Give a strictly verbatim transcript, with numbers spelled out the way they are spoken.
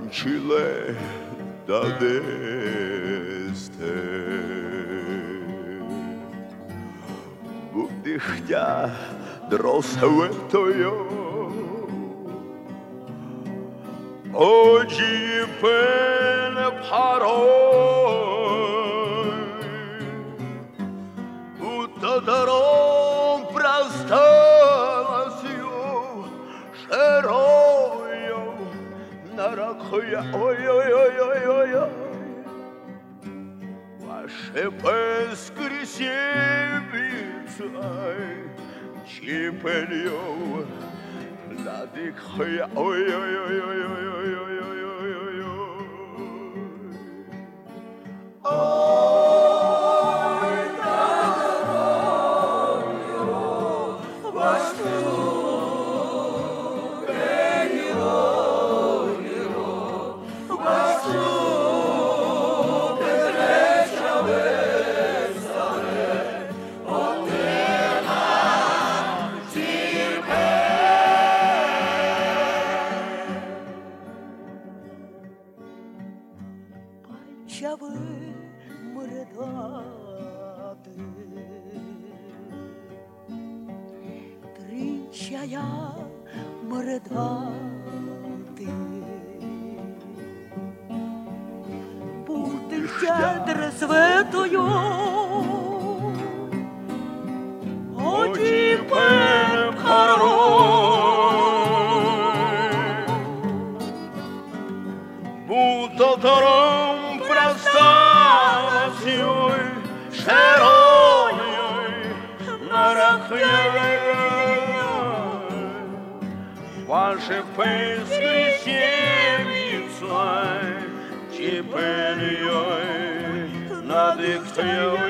Ancile da deste Budihtia drosavetoyo Oggi per paroi Uttadarom prastalasio Sheroyo Narakhoya ой ой ой ой ой ой Ваше воскресенье Чипельё Владыкхоя ой ой ой ой ой ой ой ой ой ой Ой, Тадарою Чавы мордаты, тричая мордаты, будто щедро светою, очі перепарой, будто дорога Простасьёй, шерой, нарахьёй, Ваше воскресенье, чипельёй, надыхьёй.